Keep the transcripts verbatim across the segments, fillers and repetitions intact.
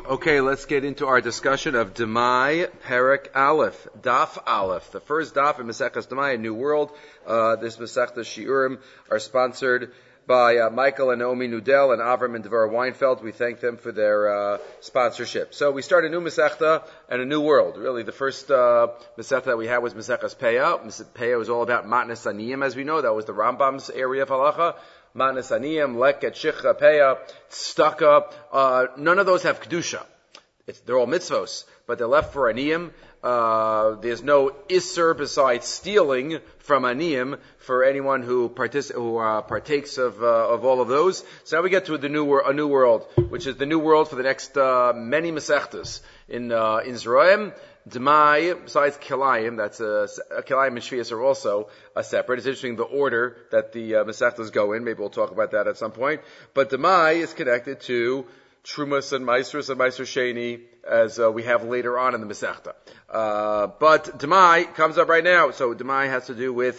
Okay, let's get into our discussion of Demai Perek Aleph, Daf Aleph, the first Daf in Maseches Demai, A New World. Uh, this Masechta Shiurim are sponsored by uh, Michael and Naomi Nudel and Avram and Devorah Weinfeld. We thank them for their uh, sponsorship. So we start a new Masechta and a new world. Really, the first uh, Masechta that we had was Maseches Peah. Peah was all about Matnas Aniyim, as we know. That was the Rambam's area of halacha. Matnas Aniyim, Leket, Shicha, Peah, Tzedakah, uh, none of those have Kedusha. It's, they're all mitzvos, but they're left for Aniyim. Uh, there's no Isser besides stealing from Aniyim for anyone who, partic- who uh, partakes of uh, of all of those. So now we get to the new wor- a new world, which is the new world for the next uh, many Masechtas. In uh, in Zeroim, Demai, besides Kilayim, that's a, Kilayim and Shvias are also a separate. It's interesting the order that the uh, Masechtas go in. Maybe we'll talk about that at some point. But Demai is connected to Trumas and Meisers and Meiser Sheni, as uh, we have later on in the Masechta. Uh, but Demai comes up right now. So Demai has to do with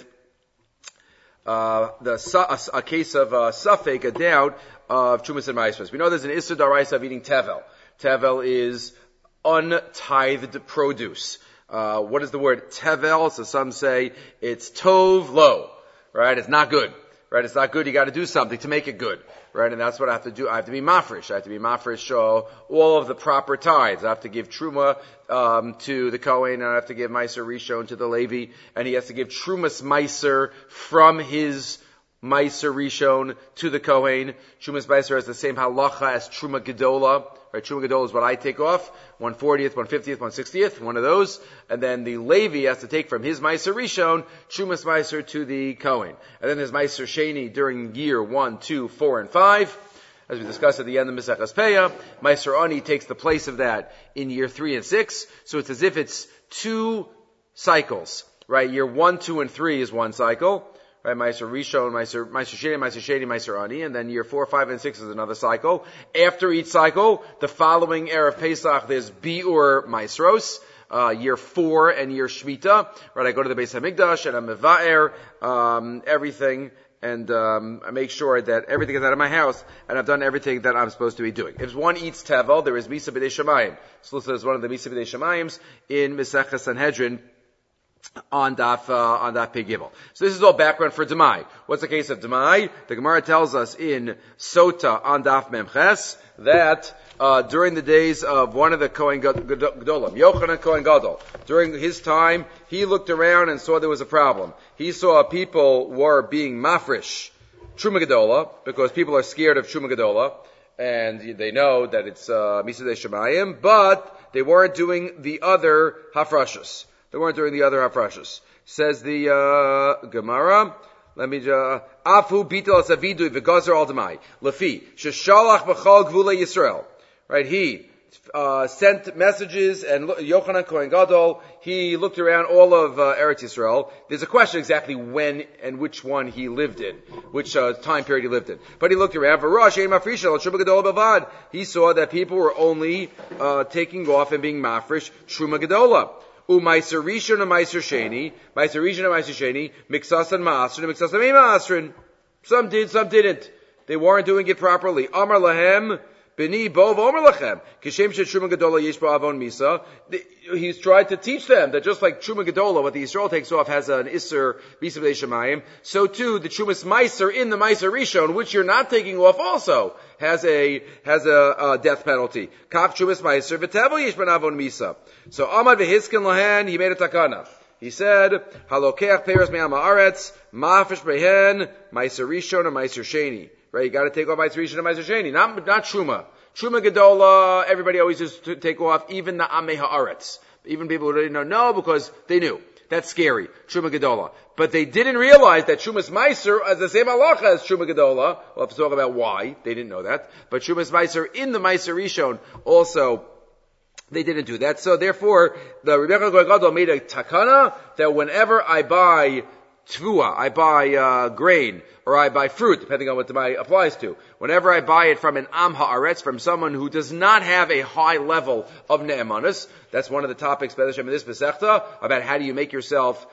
uh, the a, a case of uh, Safek, a doubt of Trumas and Meisers. We know there's an Issur Daraisa of eating Tevel. Tevel is untithed produce. Uh, what is the word tevel? So some say it's tov lo, right? It's not good, right? It's not good. You got to do something to make it good, right? And that's what I have to do. I have to be mafresh. I have to be mafresh uh, all of the proper tithes. I have to give truma um, to the Kohen, and I have to give meiser rishon to the Levi, and he has to give trumas meiser from his meiser rishon to the Kohen. Trumas meiser has the same halacha as truma gedola. Right, Truma Gadol is what I take off, one fortieth, one fiftieth, one sixtieth, one of those. And then the Levi has to take from his Meiser Rishon, Trumas Meiser to the Kohen. And then there's Meiser Sheni during year one, two, four, and five. As we discussed at the end of Maseches Peah, Meiser Ani takes the place of that in year three and six. So it's as if it's two cycles, right? Year one, two, and three is one cycle. Right, Meiser Rishon, Meiser Meiser Sheni, Meiser Sheni, Meiser Ani, and then year four, five, and six is another cycle. After each cycle, the following Erev Pesach, there's Biur Meisros, uh, year four and year Shmita. Right, I go to the Beis Hamikdash and I'm Meva'er, um, everything, and um, I make sure that everything is out of my house, and I've done everything that I'm supposed to be doing. If one eats Tevel, there is Misa B'dei Shemayim. So this is one of the Misa B'dei Shemayims in Maseches Sanhedrin, on Daf, uh, on Daf Pei Gimel. So this is all background for Demai. What's the case of Demai? The Gemara tells us in Sota on Daf Memches that, uh, during the days of one of the Kohen Gedolim, Yochanan Kohen Gadol, during his time, he looked around and saw there was a problem. He saw people were being mafresh Truma Gedola, because people are scared of Truma Gedola, and they know that it's, uh, Misa Dei Shemayim, but they weren't doing the other Hafrashas. They weren't doing the other hafrashas. Says the uh, Gemara. Let me just Afu bitel asavidu v'gazer al demai lefi sheshalach b'chal gvulei Yisrael. Right, he uh, sent messages, and Yochanan Kohen Gadol, he looked around all of uh, Eretz Yisrael. There's a question exactly when and which one he lived in, which uh, time period he lived in. But he looked around. V'rosh ein mafrish al truma gedola bavad. He saw that people were only uh, taking off and being mafresh truma gedola. U Meiser Rishon and Meiser Sheni, Meiser Rishon and Meiser Sheni, Mixas and Maasrin and Mixas and Maasrin. Some did, some didn't. They weren't doing it properly. Amar Lahem, Beni Bov Omer Lachem. Kishem Shema Gedola Yesh Ba'avon Misa. He's tried to teach them that just like Truma Gedola, what the Yisrael takes off has an Isser, Misa B'dei Shemayim, so too the Trumas Meiser in the Meiser Rishon, which you're not taking off also, has a, has a, uh, death penalty. Kaf Trumas Meiser, V'tevel Yesh Ba'avon Misa. So Amad V'hiskin Lahen, he made a takana. He said, Halokeach Peres Me'am Haaretz, Ma'afish Behen, Meiser Rishon and Meiser Sheni. Right, you gotta take off Meiser Rishon and Meiser Sheni, not, not Truma. Truma Gedola, everybody always used to take off, even the Amei Haaretz. Even people who didn't know, because they knew. That's scary. Truma Gedola. But they didn't realize that Trumas Meiser is the same halacha as Truma Gedola. We'll have to talk about why. They didn't know that. But Trumas Meiser in the Meiser Rishon also, they didn't do that. So therefore, the Rebbe Kohen Gadol made a takana that whenever I buy tvua, I buy uh, grain, or I buy fruit, depending on what the Demai applies to. Whenever I buy it from an Am Haaretz, from someone who does not have a high level of ne'emanus, that's one of the topics, B'ezras Hashem, in this Masechta, about how do you make yourself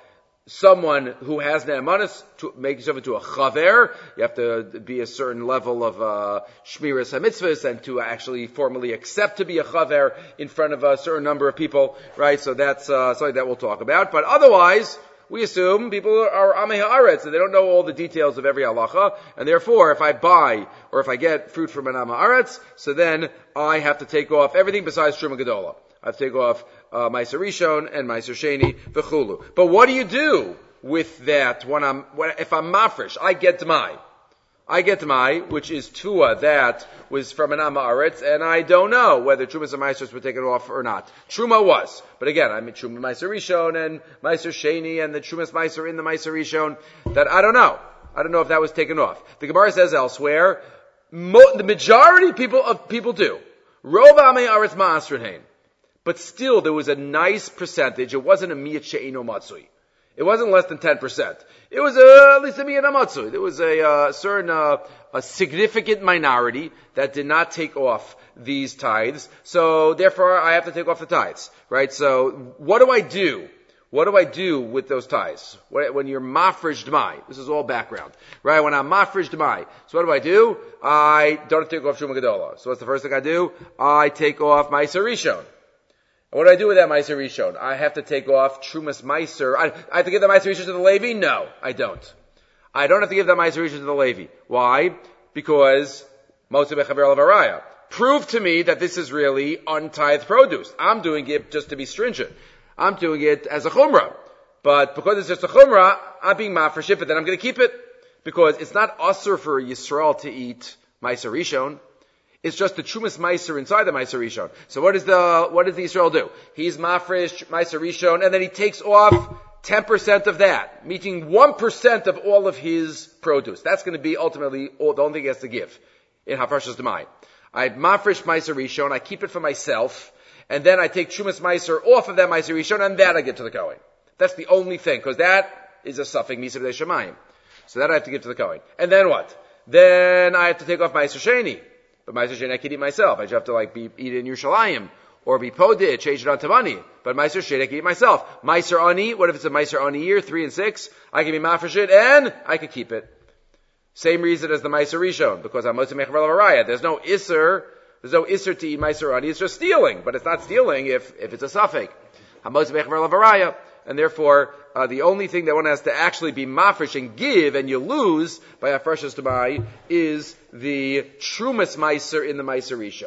someone who has ne'emanis to make yourself into a chaver. You have to be a certain level of uh, shmiras hamitzvahs and to actually formally accept to be a chaver in front of a certain number of people, right? So that's uh, something that we'll talk about. But otherwise, we assume people are amei haaretz and they don't know all the details of every halacha, and therefore, if I buy or if I get fruit from an amei haaretz, so then I have to take off everything besides truma gedola. I have to take off uh, Meiser Rishon and Meiser Sheni v'chulu. But what do you do with that when I'm, when, if I'm mafresh? I get Demai. I get Demai, which is Tua that was from an Amma Aretz, and I don't know whether Trumas and Meisers were taken off or not. Truma was. But again, I mean Truma Meiser Rishon and Meiser Sheni and the Trumas Meiser in the Meiser Rishon, that I don't know. I don't know if that was taken off. The Gemara says elsewhere, mo- the majority of people, of people do. Rov Amei Aretz Ma'asrin. But still, there was a nice percentage. It wasn't a miyat she'ino matzui. It wasn't less than ten percent. It was uh, at least a miyat matzui. There was a uh, certain, uh, a significant minority that did not take off these tithes. So therefore, I have to take off the tithes, right? So what do I do? What do I do with those tithes? When you're mafresh d'mai, this is all background, right? When I'm mafresh d'mai, so what do I do? I don't take off Truma Gedola. So what's the first thing I do? I take off Meiser Rishon. What do I do with that Meiser Rishon? I have to take off Trumas Meiser. I, I have to give the Meiser Rishon to the Levi? No, I don't. I don't have to give the Meiser Rishon to the Levi. Why? Because Motze Bechaver Lavaraya. Prove to me that this is really untithed produce. I'm doing it just to be stringent. I'm doing it as a chumrah. But because it's just a chumrah, I'm being mafresh it, but then I'm going to keep it. Because it's not usher for Yisrael to eat Meiser Rishon. It's just the Trumas Meiser inside the Meiser Rishon. So what does the, what does the Yisrael do? He's mafresh Meiser Rishon, and then he takes off ten percent of that, meaning one percent of all of his produce. That's going to be ultimately all, the only thing he has to give in Hafrashas D'mai. I mafresh Meiser Rishon, I keep it for myself, and then I take Trumas Meiser off of that Meiser Rishon, and that I give to the Kohen. That's the only thing, because that is a suffix Misa B'dei Shemayim. So that I have to give to the Kohen. And then what? Then I have to take off Meiser Sheni. But Meiser Sheni I can eat myself. I just have to like be, eat it in Yerushalayim. Or be podit, change it on to money. But Meiser Sheni I can eat myself. Meiser Ani, what if it's a Meiser Ani year, three and six? I can be mafresh it and I can keep it. Same reason as the Meiser Rishon, because I'm Motze Mechaver Lavaraya. There's no Isser, there's no Isser to eat Meiser Ani, it's just stealing. But it's not stealing if, if it's a suffix. I'm Motze Mechaver Lavaraya. And therefore, uh, the only thing that one has to actually be mafresh and give, and you lose by Hafrashas D'mai, is the Trumas Meiser in the Meiser Rishon.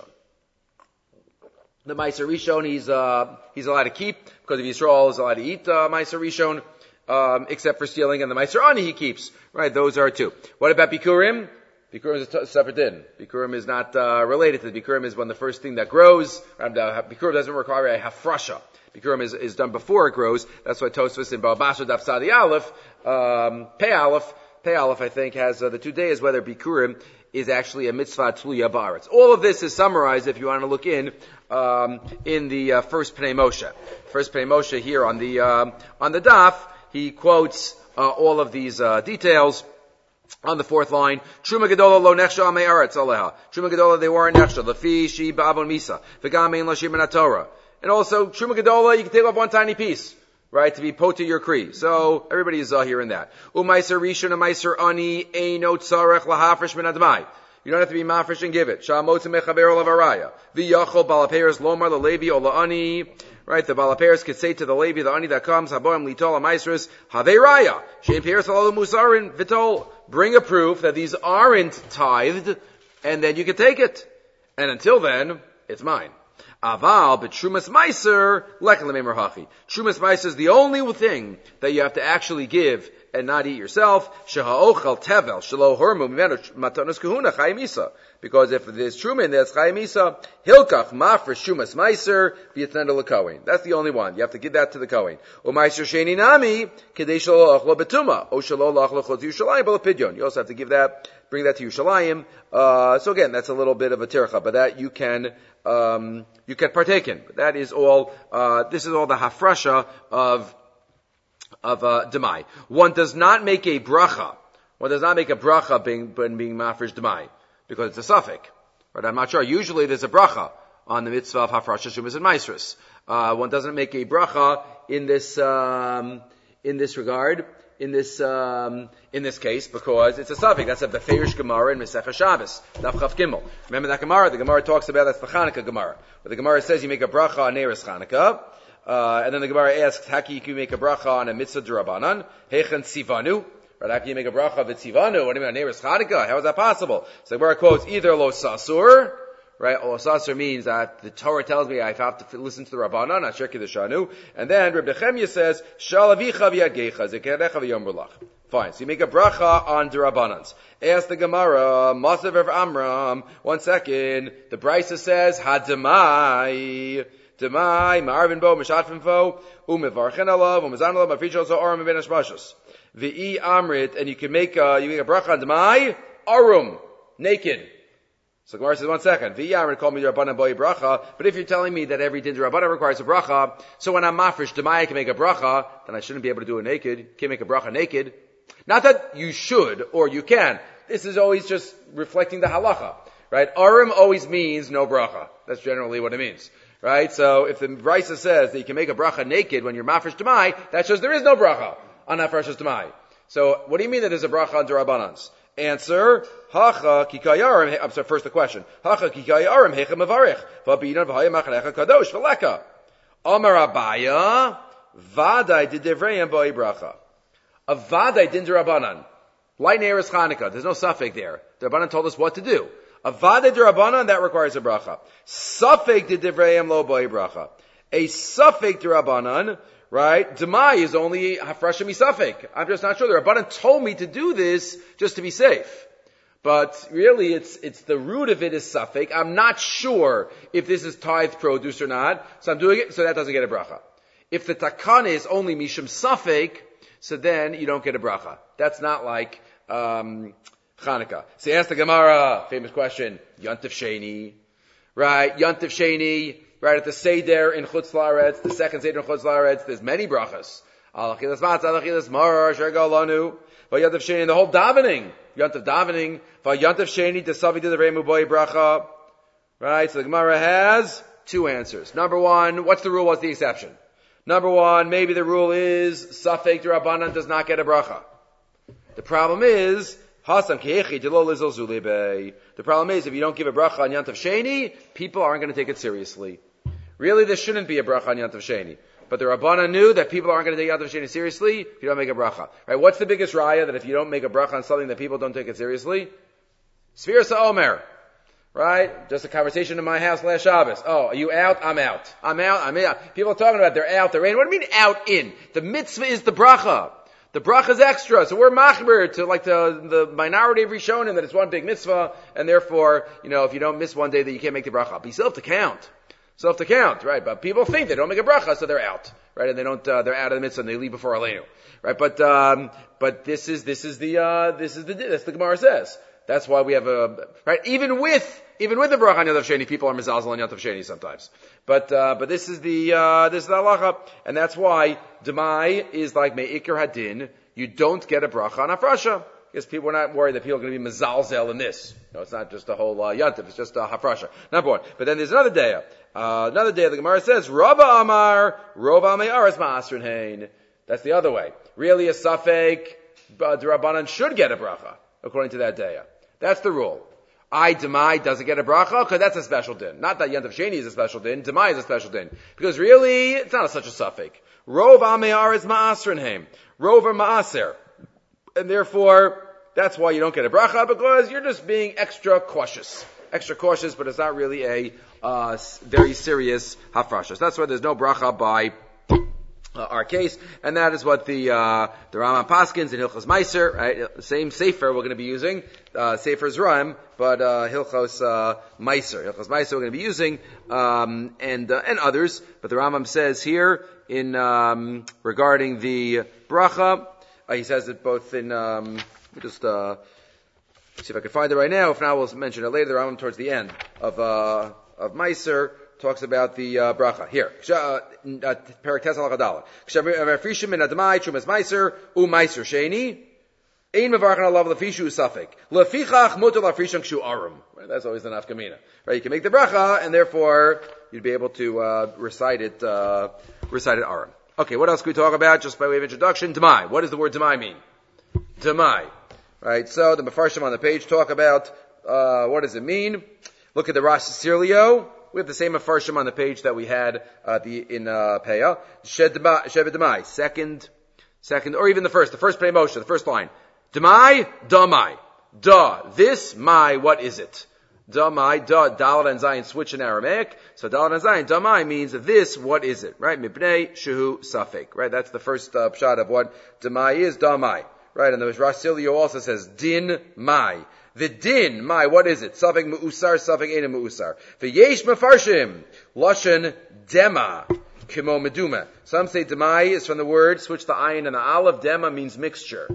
The Meiser Rishon, he's, uh, he's allowed to keep, because if Yisrael is allowed to eat, uh, Meiser Rishon, um, except for stealing, and the Meiser Ani he keeps. Right, those are two. What about Bikurim? Bikurim is a separate din. Bikurim is not, uh, related to the Bikurim is when the first thing that grows, and, uh, Bikurim doesn't require a Hafrasha. Bikurim is, is done before it grows. That's why Tosfos in Baba Basra Daf Sadi Aleph, um, Pei Aleph, Pei Aleph, I think, has uh, the two days whether Bikurim is actually a mitzvah tluya ba'aretz. All of this is summarized, if you want to look in, um, in the uh, first Pnei Moshe. First Pnei Moshe here on the uh, on the daf, he quotes uh, all of these uh, details. On the fourth line, Truma Gedola lo nechsha amei aretz aleha. Truma Gedola they weren't nechsha. Lefi shi ba'avon misa. V'gam ein lashim min haTorah. And also, Truma Gedola, you can take off one tiny piece, right, to be pota your kri. So, everybody is uh, here in that. U'maiser rishon u'maiser ani eino tzarech lahafresh min admai. You don't have to be mafresh and give it. Sha'amotze mechaber olavaraya. V'yachol balaperes lomar lelevi o la'ani. Right, the balaperes could say to the levi, the ani that comes, haboim litol ha'maisres, haveiraya. Shein peres alalu musarin vitol. Bring a proof that these aren't tithed, and then you can take it. And until then, it's mine. Aval, but Trumas Meiser, lekal lememer hachi. Trumas Meiser is the only thing that you have to actually give and not eat yourself. Sheha'ochel tevel, shelo hormu, mimenu matanos kahuna, chayimisa. Because if there's truma in there, it's chayimisa. Hilkach mafresh Trumas Meiser, v'yitnenda lekohen. That's the only one. You have to give that to the kohen. O Meiser sheni nami, kedei shelo ochlo betuma, o shelo lachlo chod Yerushalayim b'lepidyon. You also have to give that, bring that to Yerushalayim. Uh, so again, that's a little bit of a tircha, but that you can, um, you can partake in. But that is all, uh, this is all the hafrasha of, of, uh, demai. One does not make a bracha. One does not make a bracha being, being mafresh demai. Because it's a suffix. Right? I'm not sure. Usually there's a bracha on the mitzvah of hafrasha shumas and maisrus. Uh, one doesn't make a bracha in this, um, in this regard, in this um, in this case, because it's a suffix. That's a Beferish Gemara in Masechah Shabbos, Daf Chaf Gimel. Remember that Gemara? The Gemara talks about, that's the Chanukah Gemara, where the Gemara says you make a bracha on Neiros Chanukah, uh, and then the Gemara asks, how can you make a bracha on a mitzvah d'Rabbanan? Hechen Tzivanu. Right, how can you make a bracha of a Tzivanu? What do you mean, on Neiros Chanukah? How is that possible? So the Gemara quotes either Lo Sasur, right? Lo Sasur means that the Torah tells me I have to listen to the Rabbanan, not Shirki the Shanu. And then Reb Nechemia says, Shalavicha v'yadgecha, zekarecha v'yomrulach. Fine. So you make a bracha on the Rabbanans. Ask the Gemara, Masav of Amram, one second. The Brisa says, Hadamai, Demai, Ma'arvin bo, Meshatfin fo, Umevarchen alav, Umezan alav, Mafrish also Arum ben Hashmashos. V'i Amrit, and you can make a, you make a bracha on Demai, Arum, naked. So Gemara says, one second. V'yamrit called me Rabbanan boi bracha. But if you're telling me that every din Rabbanan requires a bracha, so when I'm mafresh demai I can make a bracha, then I shouldn't be able to do it naked. You can't make a bracha naked. Not that you should or you can. This is always just reflecting the halacha, right? Arim always means no bracha. That's generally what it means, right? So if the Brisa says that you can make a bracha naked when you're mafresh demai, that shows there is no bracha on mafresh demai. So what do you mean that there's a bracha on Rabbanans? Answer, Hacha kikayarim, I'm sorry, first the question. Hacha kikayarim hecha mevarich, v'abinan v'haya machanecha kadosh v'leka. Amar Abaya, vadai didevreim boi bracha. A vadai din d'Rabbanan. Light Neiros Chanukah, there's no suffix there. The Rabbanan told us what to do. A vadai d'Rabbanan, that requires a bracha. Suffix didevreim lo boi bracha. A suffix d'Rabbanan, right? Demai is only hafrasha misafik. I'm just not sure. The Rabbanan told me to do this just to be safe. But really, it's, it's the root of it is suffik. I'm not sure if this is tithe produce or not. So I'm doing it, so that doesn't get a bracha. If the takana is only mishum suffik, so then you don't get a bracha. That's not like, um, Chanukah. So ask the Gemara, famous question, Yontif Sheni. Right? Yontif Sheni. Right at the Seder in Chutz La'aretz, the second Seder in Chutz La'aretz, there's many brachas. Alachilas matzah, alachilas mar, shergal lanu. V'yantav sheni, the whole davening, yantav davening. V'yantav sheni, desavi de remu boy bracha. Right, so the Gemara has two answers. Number one, what's the rule? What's the exception? Number one, maybe the rule is Safek D'Rabbanan does not get a bracha. The problem is Hasam Kehechi Delo Lizol Zulebe. The problem is if you don't give a bracha on Yantav Sheni, people aren't going to take it seriously. Really, there shouldn't be a bracha on Yantav Sheni. But the Rabbana knew that people aren't going to take Yantav Sheni seriously if you don't make a bracha. Right? What's the biggest raya that if you don't make a bracha on something that people don't take it seriously? Sfira Sa'omer. Right? Just a conversation in my house last Shabbos. Oh, are you out? I'm out. I'm out. I'm out. People are talking about they're out, they're in. What do you mean out, in? The mitzvah is the bracha. The bracha is extra. So we're machber to like the, the minority of Rishonim that it's one big mitzvah, and therefore, you know, if you don't miss one day that you can't make the bracha. But you still have to count. Still have to count, right? But people think they don't make a bracha, so they're out. Right? And they don't, uh, they're out of the mitzvah and they leave before Aleinu. Right? But, um, but this is, this is the, uh, this is the, that's the Gemara says. That's why we have a, right, even with, even with the bracha on Yantav Sheni, people are mizalzel on Yantav Sheni sometimes. But, uh, but this is the, uh, this is the halacha, and that's why Demai is like Me'ikr Hadin, you don't get a bracha on Hafrasha. Because people are not worried that people are going to be mizalzel in this. No, it's not just a whole, uh, Yantav, it's just a Hafrasha. Number one. But then there's another day, uh, another day the Gemara says, Rava Amar, Rova Ame'aras Ma'asrin Hain. That's the other way. Really a Safek, uh, D'Rabbanan should get a bracha, according to that day. That's the rule. I, Demai, doesn't get a bracha, because that's a special din. Not that Yantav Sheni is a special din, Demai is a special din. Because really, it's not a, such a suffix. Rov Ame'ar is Ma'asrinheim. Rov are Ma'aser. And therefore, that's why you don't get a bracha, because you're just being extra cautious. Extra cautious, but it's not really a, uh, very serious hafrashas. That's why there's no bracha by Uh, our case, and that is what the uh, the Rambam Paskins in Hilchos Meiser, right? The same sefer we're going to be using, uh, Sefer Zeraim, but uh, Hilchos uh, Meiser, Hilchos Meiser we're going to be using, um, and uh, and others. But the Rambam says here in um, regarding the bracha, uh, he says it both in. Um, let me just uh, see if I can find it right now. If not, we'll mention it later. The Rambam towards the end of uh, of Meiser talks about the uh, bracha here. Perak Tes Halachadala. Kshavrishim min admai chumas meiser u meiser sheni. Ein mevarchen alav lefishu safek. Lefichach mutar lafrishon kshu arum. That's always the nafkamina. Right? You can make the bracha, and therefore you'd be able to uh, recite it. Uh, recite it arum. Okay, what else can we talk about? Just by way of introduction, Demai. What does the word Demai mean? Demai. Right, so the Mefarshim on the page talk about, uh, what does it mean? Look at the Rashi Sirilio. We have the same Mefarshim on the page that we had, uh, the, in, uh, Peah. Shevet Demai. Second, second, or even the first, the first Pnei Moshe, the first line. Demai, Damai. Da. This, my, what is it? Damai, da, Dalet and Zayin switch in Aramaic. So Dalet and Zayin, Damai means this, what is it? Right? Mipnei, Shehu, Safek. Right? That's the first, uh, shot of what Demai is, Damai. Right, and the Rasilio also says, din mai. The din, mai, what is it? Safek mu'usar, safek ena mu'usar. V'yesh mefarshim, lashon dema, kimo meduma. Some say demai is from the word, switch the ayin and the aleph, dema means mixture.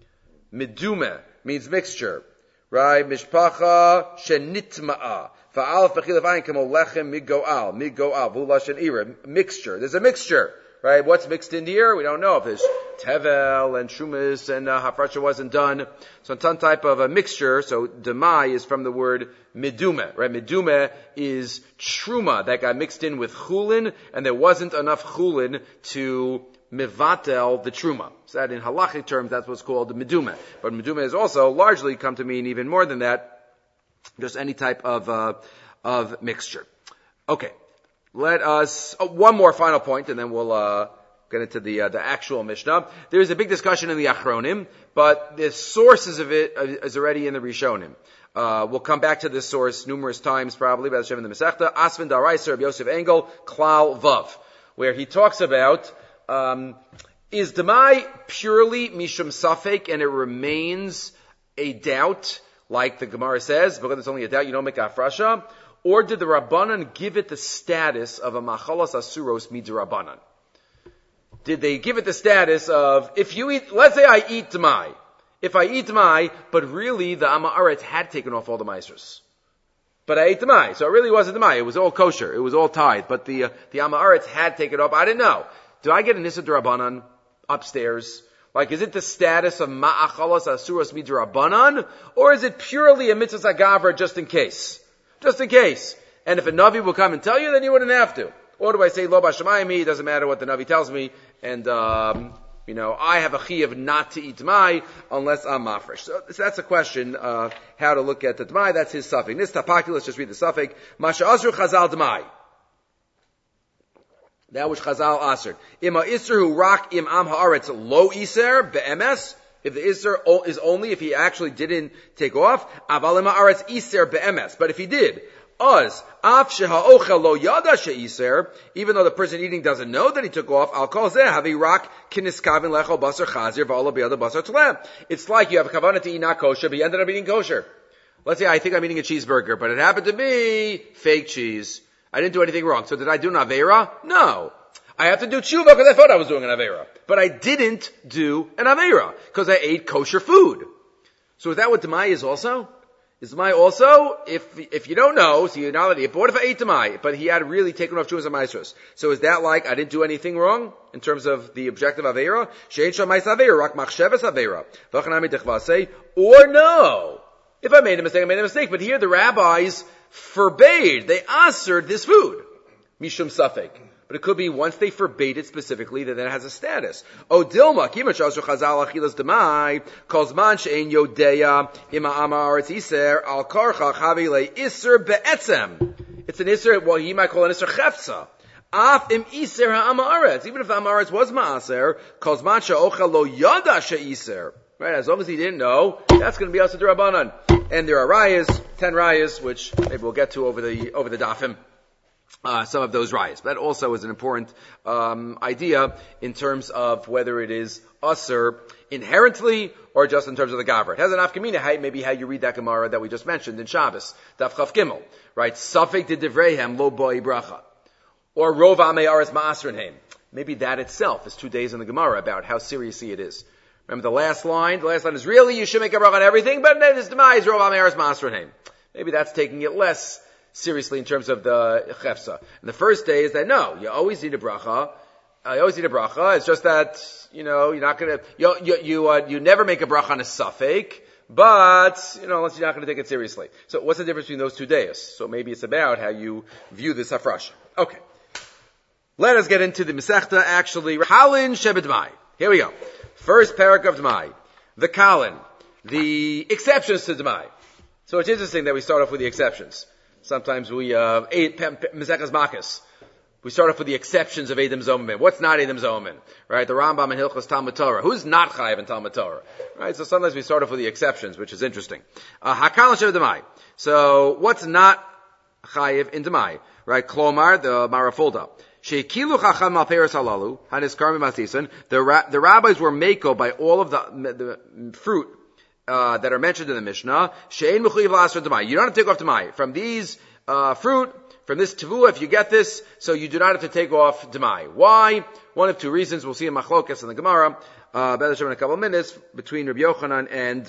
Meduma means mixture. Right, mishpacha shenitma'a. Fa'alef b'chilaf ayin kimo lechem migo'al, migo'al, v'u lashon ira. Mixture, there's a mixture. Right, what's mixed in here? We don't know if there's tevel and shumas and uh, hafrasha wasn't done. So some type of a mixture. So demai is from the word midume. Right, midume is truma that got mixed in with chulin, and there wasn't enough chulin to mivatel the truma. So that in halachic terms, that's what's called the midume. But midume has also largely come to mean even more than that, just any type of uh, of mixture. Okay. Let us, oh, one more final point, and then we'll, uh, get into the, uh, the actual Mishnah. There's a big discussion in the Achronim, but the sources of it is already in the Rishonim. Uh, we'll come back to this source numerous times, probably, by the Shem in the Masechta. Asvan Daraiser of Yosef Engel, Klal Vav, where he talks about, um, is Demai purely Mishum Safek, and it remains a doubt, like the Gemara says, because it's only a doubt, you don't make Afrasha? Or did the Rabbanan give it the status of a machalas asuros midrabanan? Did they give it the status of, if you eat, let's say I eat demai. If I eat demai, but really the Amaretz had taken off all the maestros. But I ate demai, so it really wasn't demai. It was all kosher. It was all tied. But the, uh, the Amaretz had taken off. I didn't know. Do I get an Issa Drabanan upstairs? Like, is it the status of ma'achalas asuros midrabanan? Or is it purely a mitzvah agavra just in case? Just in case. And if a Navi will come and tell you, then you wouldn't have to. Or do I say, Lo Bashamayim, it doesn't matter what the Navi tells me, and, um, you know, I have a chiyuv not to eat Dmai unless I'm mafresh. So, so that's a question, uh, how to look at the Dmai. That's his suffix. This tapaki, let's just read the suffix. Masha Azru Chazal Dmai. That which Chazal answered. Ima Isser hu rak im am haaretz lo iser be'emes. If the Isser is only if he actually didn't take off, aval ima haaretz iser be'emes. But if he did, Uz, af sheha lo yada she'iser, even though the person eating doesn't know that he took off, al kol zeh havi rak kiniskavin lecho basar chazir v'ala b'yada basar tlem. It's like you have a kavanah to eat not kosher, but you ended up eating kosher. Let's say I think I'm eating a cheeseburger, but it happened to be fake cheese. I didn't do anything wrong. So did I do an Aveira? No. I have to do tshuva because I thought I was doing an Aveira. But I didn't do an Aveira because I ate kosher food. So is that what Demai is also? Is Demai also, if if you don't know, so you're not an idiot, but what if I ate Demai, but he had really taken off Chuvas and Maestros? So is that like I didn't do anything wrong in terms of the objective Aveira? She'en Shamais Aveira, Rak Machsheves Aveira. V'chanami Techvasei, or no. If I made a mistake, I made a mistake. But here the rabbis forbade, they assered this food. Mishum Safek. But it could be once they forbade it specifically, that then it has a status. O Dilma, Kimach Asher Chazal Achilas Demai, calls man she'en yodeya, ima amar it's iser, al karcha chavi le iser be'etzem. It's an iser, well, he might call it an iser chefza. Af im iser ha'amaretz. Even if the amaretz was ma'aser, calls man she'ocha lo yada she'iser. Right, as long as he didn't know, that's going to be Asad Rabbanan. And there are rayas, ten rayas, which maybe we'll get to over the, over the dafim. Uh, some of those rayas. That also is an important, um, idea in terms of whether it is usher inherently or just in terms of the gavra. It has an afkamina, maybe how you read that Gemara that we just mentioned in Shabbos, Daf Chav Gimel, right? Safek de Devrehem lo boi bracha. Or Rov Amei Aretz Ma'asrinheim. Maybe that itself is two days in the Gemara about how seriously it is. Remember the last line? The last line is really, you should make a bracha on everything, but then it's demise, Rov Amei Aretz Ma'asrinheim. Maybe that's taking it less seriously in terms of the chefsa. And the first day is that no, you always need a bracha. I always need a bracha. It's just that, you know, you're not gonna, you, you, you, uh, you never make a bracha on a safek, but, you know, unless you're not gonna take it seriously. So what's the difference between those two days? So maybe it's about how you view this hafrasha. Okay. Let us get into the Masechta, actually. Kalin Shebedmai. Here we go. First parak of Dmai. The Kalin. The exceptions to Dmai. So it's interesting that we start off with the exceptions. Sometimes we, uh, Masechtas Makkos. We start off with the exceptions of Edom Zomamin. What's not Edom Zomamin? Right? The Rambam and Hilchos Talmud Torah. Who's not Chayiv in Talmud Torah? Right? So sometimes we start off with the exceptions, which is interesting. Uh, Hakalin Shebedmai. So what's not Chayiv in Dmai? Right? Klomar, the Marafulda. Shekilu chacham al peres halalu haniskarmi masisan. The ra- the rabbis were mako by all of the, the fruit uh, that are mentioned in the Mishnah. She'ein mechuyev la'asr d'mai. You don't have to take off d'mai from these uh, fruit, from this tavua. If you get this, so you do not have to take off d'mai. Why? One of two reasons. We'll see in Machlokas in the Gemara. Uh, in a couple of minutes between Rabbi Yochanan and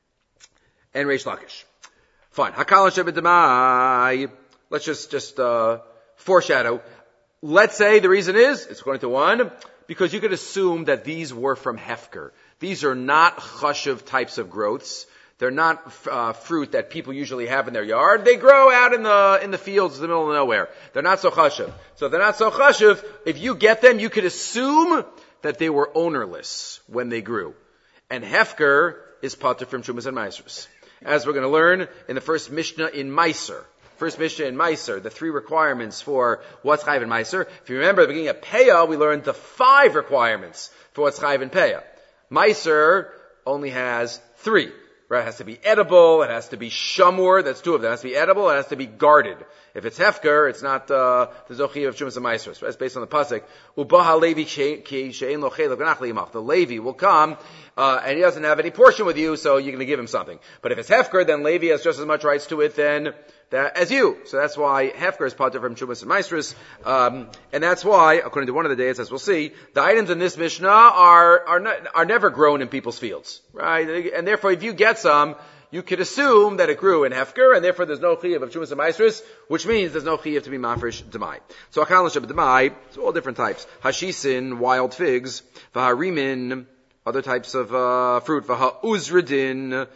and Reish Lakish. Fine. Hakalan shebed d'mai. Let's just just uh, foreshadow. Let's say the reason is, it's according to one, because you could assume that these were from Hefker. These are not chashuv types of growths. They're not uh, fruit that people usually have in their yard. They grow out in the in the fields in the middle of nowhere. They're not so chashuv. So if they're not so chashuv, if you get them, you could assume that they were ownerless when they grew. And Hefker is patur from Shumas and Maisers. As we're going to learn in the first Mishnah in Meiser. First Mishnah in Meiser, the three requirements for what's Chayiv in Meiser. If you remember at the beginning of Peah, we learned the five requirements for what's Chayiv in Peah. Meiser only has three. Right? It has to be edible, it has to be shamur, that's two of them. It has to be edible, it has to be guarded. If it's hefker, it's not, uh, the zochi of Shumas and Meiser. That's based on the pasuk. Ubaha Levi ki she'en lo chelek v'nach li'imach. The Levi will come, uh, and he doesn't have any portion with you, so you're gonna give him something. But if it's hefker, then Levi has just as much rights to it then, that, as you. So that's why hefker is patur from Shumas and Meiser. Um, and that's why, according to one of the days, as we'll see, the items in this Mishnah are, are not, are never grown in people's fields. Right? And therefore, if you get some, you could assume that it grew in Hefker, and therefore there's no chiyuv of Shumas and Maisros, which means there's no chiyuv to be mafresh demai. So Akalon Shabbat demai, it's all different types. Hashisin, wild figs, Vaharimin, other types of uh, fruit, Vaha'uzridin,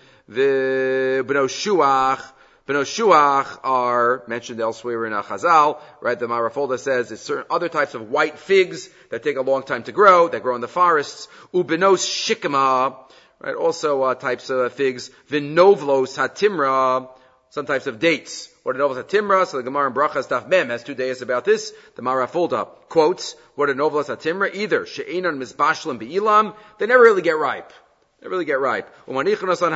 V'bno Shuach. B'no Shuach are mentioned elsewhere in a Chazal, right? The Marafolda says it's certain other types of white figs that take a long time to grow, that grow in the forests. U'bnos Shikama, right, also uh, types of figs, vinovlos hatimra, some types of dates. What are novlos hatimra? So the Gemara in Brachas Daf Mem has two days about this. The Marafulda quotes, what are novlos hatimra? Either she'enon mizbashlim be'ilam, they never really get ripe. They really get ripe. Until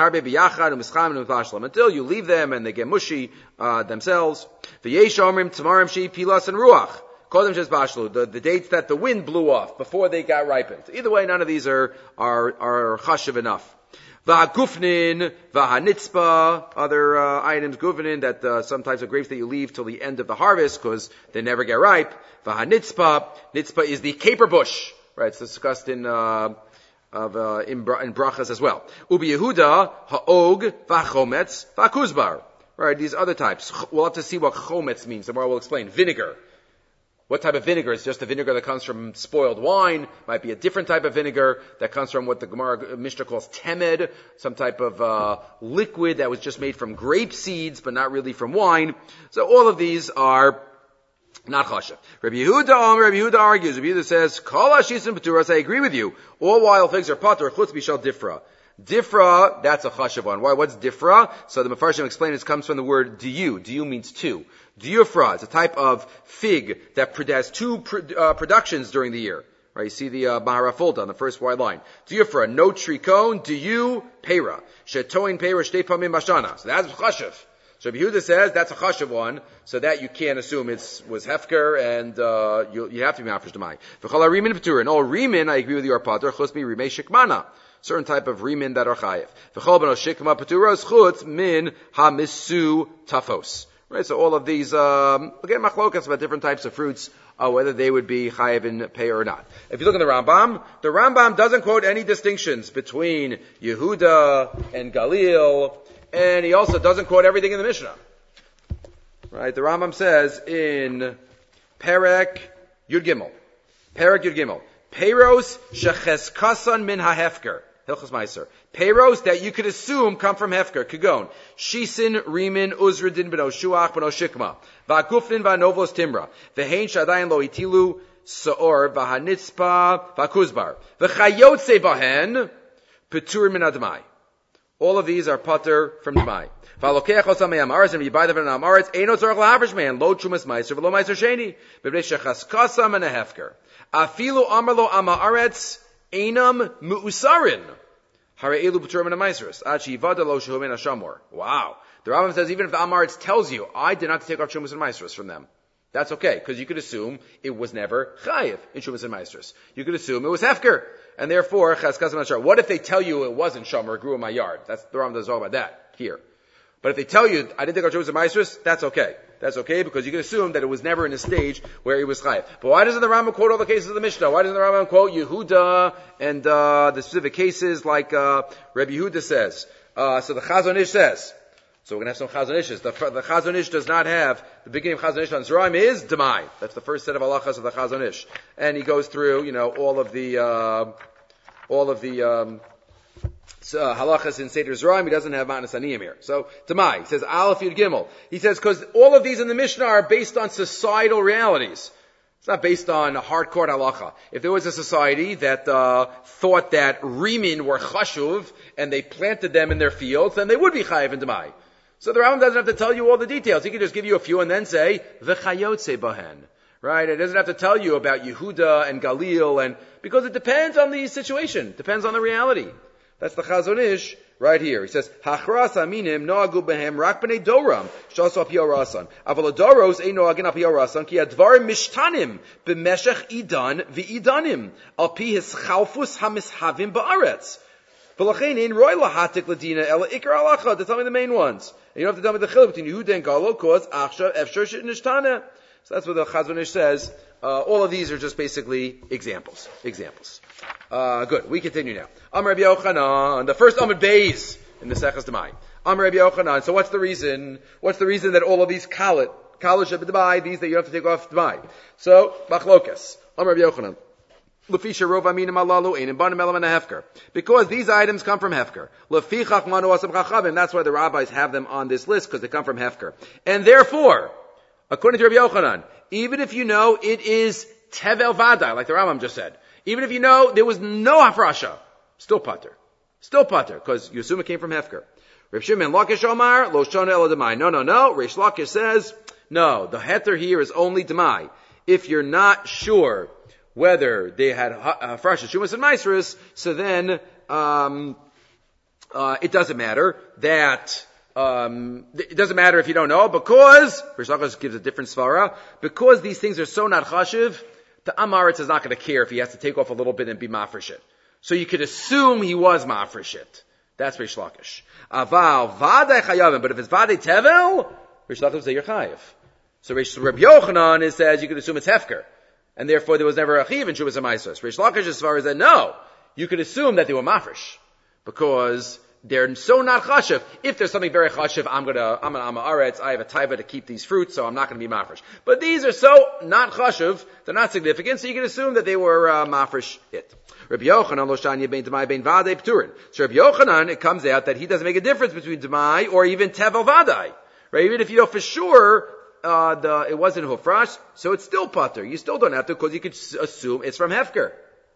you leave them and they get mushy uh, themselves. V'yesh omrim tamarim she'i pilas and ruach. Call them just bashlu, the, the dates that the wind blew off before they got ripened. Either way, none of these are, are, are chashiv enough. V'hagufnin, v'hanitzpa, other, uh, items, gufnin, that, uh, some types of grapes that you leave till the end of the harvest, cause they never get ripe. V'hanitzpa, nitzpa is the caper bush. Right, it's discussed in, uh, of, uh, in, in brachas as well. Ubi Yehuda, ha'og, v'chometz, v'kuzbar. Right, these other types. We'll have to see what chometz means. Tomorrow we'll explain. Vinegar. What type of vinegar? It's just a vinegar that comes from spoiled wine. Might be a different type of vinegar that comes from what the Gemara Mishnah calls temed, some type of uh, liquid that was just made from grape seeds, but not really from wine. So all of these are not chashav. Rabbi Yehuda, Rabbi Yehuda argues. Rabbi Yehuda says, "Kol hashisim b'turas." I agree with you. All wild figs are patur chutz bishal difra. Difra, that's a chashav one. Why? What's difra? So the Mefarshim explain it comes from the word diyu. Diyu means two. Diufra is a type of fig that has two pr- uh, productions during the year. Right? You see the uh, Maharafulta on the first wide line. Diufra, no tricone, diyu, pera. Shetoin pera, shtei pamim bashana. So that's chashav. So Yehuda says that's a chashav one, so that you can't assume it was hefker, and uh, you, you have to be mafresh demai. V'chol harimin v'tur, and all rimin, I agree with you, are patur chutz mi rimei shikmana. Certain type of rimin that are chayiv. V'chol b'no shikma paturas chutz min hamisu tafos. Right, so all of these, um, again, machlokas about different types of fruits, uh, whether they would be chayiv in pay or not. If you look at the Rambam, the Rambam doesn't quote any distinctions between Yehuda and Galil, and he also doesn't quote everything in the Mishnah. Right, the Rambam says in Perek Yud Gimel, Perek Yud Gimel, Peiros shecheskasan min hahefker. Hilchos Meiser. Peiros that you could assume come from Hefker. Kagon. Shisin, Rimin, Uzradin, B'no Shuach, B'no Shikma. Va'gufnin, Va'novos Timra. V'hein Shadayin Lo Itilu, Sa'or, V'hanitzpa, V'kuzbar. V'chayotze bahen, Petur min admai. All of these are pater from Demai. V'alokeach osam me'amaretz, and if you buy them from amaretz, eino tzorach la'avrish man, lo chumas meiser, v'lo meiser sheni, b'bnei shechaskasam and a hefker. Afilu amar lo amaretz, einam mu'usarin. Hare elu petur min ha-meiseres, ad she'yivada lo shehu min ha-shamor. Wow. The Rambam says, even if the amaretz tells you, I did not take off chumas and meiseres from them. That's okay, because you could assume it was never chayiv in Shumas and Maestros. You could assume it was hefker, and therefore chazkazim ashar. What if they tell you it wasn't shomer, it grew in my yard? That's the Rambam doesn't talk about that here. But if they tell you I didn't take out Shumas and Maestros, that's okay. That's okay because you can assume that it was never in a stage where it was chayiv. But why doesn't the Rambam quote all the cases of the Mishnah? Why doesn't the Rambam quote Yehuda and uh, the specific cases like uh, Rabbi Yehuda says? Uh, so the Chazon Ish says. So we're going to have some Chazon Ishes. The, the Chazon Ish does not have, the beginning of Chazon Ish on Zeraim is Demai. That's the first set of halachas of the Chazon Ish. And he goes through, you know, all of the, uh, all of the, um, uh, halachas in Seder Zeraim. He doesn't have Matnas Aniyim here. So, Demai. He says, Aleph Yud Gimel. He says, because all of these in the Mishnah are based on societal realities. It's not based on hardcore halacha. If there was a society that uh, thought that rimin were chashuv and they planted them in their fields, then they would be chayiv and demai. So the Rambam doesn't have to tell you all the details. He can just give you a few and then say v'chayotze bahen. Right? It doesn't have to tell you about Yehuda and Galil, and because it depends on the situation, depends on the reality. That's the Chazon Ish right here. He says, Hachras aminim noagu behem rak b'nei doram shasu api orasan. Aval adoros ein noagin api orasan ki advarim mishtanim b'meshech idan v'idanim al pi hischalfus hamishavim ba'aretz. V'lachein ein roi lahatik ladina ela ikar halacha. To tell me the main ones. And you don't have to tell me the chiluk between Yehuda and Galil cause achshav efshar she'nishtana. So that's what the Chazon Ish says. Uh, all of these are just basically examples. Examples. Uh, good. We continue now. Amar Rabbi Yochanan, the first Amud Beis in the Seches Demai. Amar Rabbi Yochanan. So what's the reason? What's the reason that all of these kalit, kalit sheb Demai, these that you have to take off Demai? So, Machlokas. Amar Rabbi Yochanan. Lefisha rov aminim alalu einim banim elam and hefker. Because these items come from hefker. Lefichach manu asam chachavim. That's why the rabbis have them on this list, because they come from hefker. And therefore, according to Rabbi Yochanan, even if you know it is tevel vadai, like the Rambam just said, even if you know there was no hafrasha, still pater. Still pater, because you assume it came from hefker. Reb Shimon Lakish Omar, lo shona elo demai. No, no, no. Reish Lakish says, no, the heter here is only demai. If you're not sure whether they had hafrasha, shumas, and maisrus, so then um, uh, it doesn't matter that um, it doesn't matter if you don't know, because Reish Lakish gives a different svara, because these things are so not chashiv, the Amaretz is not going to care if he has to take off a little bit and be mafresh it. So you could assume he was mafresh it. That's Reish Lakish. Aval vadei chayavim, but if it's vadei tevel, Reish Lakish say you're chayav. So Reish Rabbi Yochanan is says you could assume it's hefker, and therefore there was never a chiv in Shuvas HaMaisros. Reish Lakish as far as that, no, you could assume that they were mafresh because they're so not chashiv. If there's something very chashiv, I'm gonna, I'm an Amaretz, I have a taiva to keep these fruits, so I'm not gonna be mafresh. But these are so not chashiv, they're not significant, so you can assume that they were, uh, mafresh it. Rabbi Yochanan, lo shanya bein demai bein vadei pturin. So Rabbi Yochanan, it comes out that he doesn't make a difference between demai or even tevel vadai. Right? Even if you know for sure, uh, the, it wasn't hufrash, so it's still pater. You still don't have to, because you could assume it's from hefker.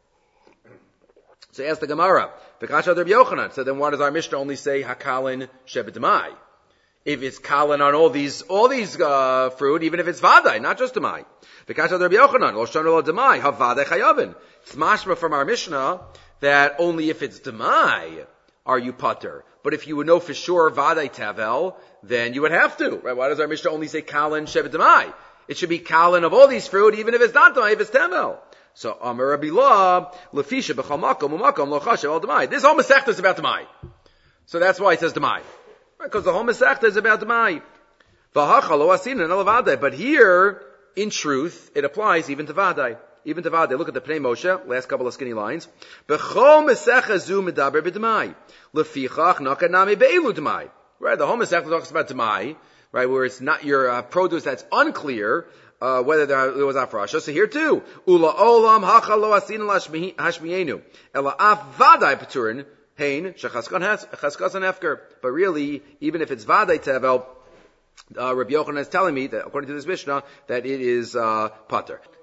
So ask the Gemara, V'kasha Rabbi Yochanan. So then why does our Mishnah only say hakalin shebet demai? If it's kalin on all these, all these, uh, fruit, even if it's vadai, not just demai. V'kasha Rabbi Yochanan, lo shana lo demai, ha vadai chayavin. It's mashma from our Mishnah that only if it's demai are you pater. But if you would know for sure vadai tavel, then you would have to. Right? Why does our Mishnah only say kalin shebet demai? It should be kalin of all these fruit, even if it's not demai, if it's tavel. So, Amar Rabbi La, Lefisha b'chal makom u'makom lo chashav al demai. This whole Masechta is about demai. So that's why it says demai. Because the whole Masechta is about demai. V'hachal lo asin and alavadai. But here, in truth, it applies even to vadai. Even to vadai. Look at the Pnei Moshe, last couple of skinny lines. B'chol Masechta zu medaber b'demai. Lefichach naka nami be'elu demai. Right, the whole Masechta talks about demai, right, where it's not your uh, produce that's unclear, Uh, whether there, there was afrasha. So here too, ula olam hacha lo asin hashmienu ela af vadai peturin hein shechaskasan hefker. But really, even if it's vadai tevel, uh, Rabbi Yochanan is telling me that according to this Mishnah that it is uh, pater.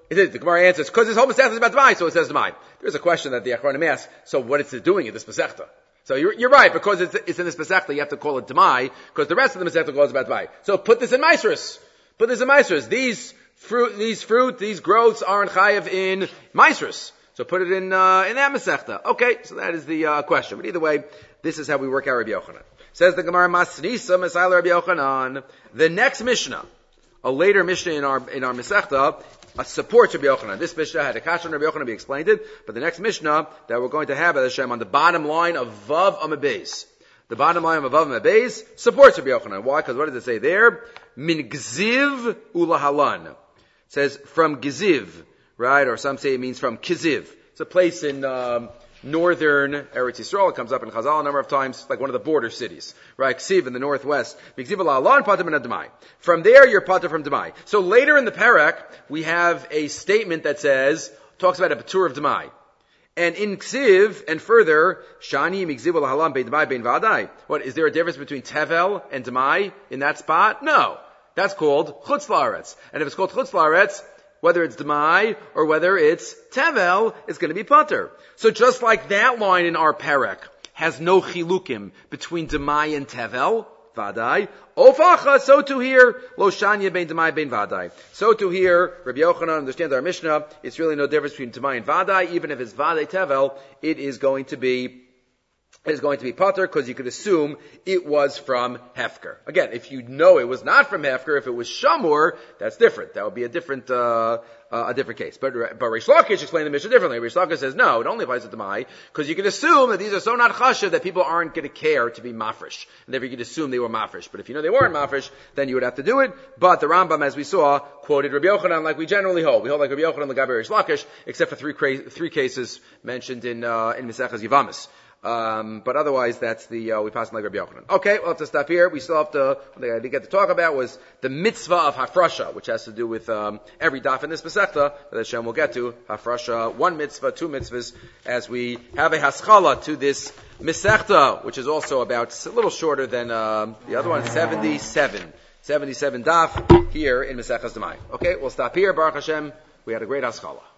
it is, the Gemara answers, because this whole Masechta is about Demai, so it says Demai. There's a question that the Achronim asks, so what is it doing in this Masechta? So you're, you're right, because it's, it's in this Masechta, you have to call it Demai, because the rest of the Masechta goes about Demai. So put this in Maasros. Put this in Maasros. These fruit, these fruit, these growths aren't chayav in Maasros. So put it in, uh, in that Masechta. Okay, so that is the, uh, question. But either way, this is how we work out Rabbi Yochanan. Says the Gemara, Masnisa Masail Rabbi Yochanan. The next Mishnah, a later Mishnah in our, in our Masechta, uh, supports Rabbi Yochanan. This Mishnah had a kasha on Rabbi Yochanan, we explained it, but the next Mishnah that we're going to have, as Hashem, on the bottom line of Vav Amabez. The bottom line of Vav Amabez supports Rabbi Yochanan. Why? Because what does it say there? Min Gziv Ulahalan. It says from Giziv, right? Or some say it means from Kiziv. It's a place in, um, northern Eretz Yisrael. It comes up in Chazal a number of times, like one of the border cities, right? Ksiv in the northwest. From there, you're pater from Demai. So later in the parak, we have a statement that says, talks about a patur of Demai. And in Ksiv, and further, Shani Migziv Halam Bein Demai Bein Vadai. What, is there a difference between Tevel and Demai in that spot? No. That's called Chutz La'aretz. And if it's called Chutz La'aretz, whether it's Demai or whether it's Tevel, it's going to be Pater. So just like that line in our parak has no chilukim between Demai and Tevel, Vadai, Ofacha, so to here, Lo Shanya bein Demai bein Vadai. So to here, Rabbi Yochanan understands our Mishnah, it's really no difference between Demai and Vadai, even if it's Vadai Tevel, it is going to be It is going to be Pater, because you could assume it was from Hefker. Again, if you know it was not from Hefker, if it was Shamur, that's different. That would be a different, uh, uh, a different case. But, but Reish Lakish explained the Mishnah differently. Reish Lakish says, no, it only applies to Demai, because you can assume that these are so not chashav that people aren't going to care to be mafresh. And therefore you can assume they were mafresh. But if you know they weren't mafresh, then you would have to do it. But the Rambam, as we saw, quoted Rabbi Yochanan like we generally hold. We hold like Rabbi Yochanan, like Reish Lakish, except for three, cra- three cases mentioned in, uh, in Mesechas Yavamis. Um, but otherwise, that's the, uh, we pass on like Rabbi Yochanan. Okay, we'll have to stop here. We still have to, one thing I didn't get to talk about was the mitzvah of Hafrasha, which has to do with, um, every daf in this Masechta, that Hashem will get to. Hafrasha, one mitzvah, two mitzvahs, as we have a haskala to this Masechta, which is also about, a little shorter than, um, the other one, seventy-seven. seventy-seven daf here in Mesechas Demai. Okay, we'll stop here. Baruch Hashem, we had a great haskala.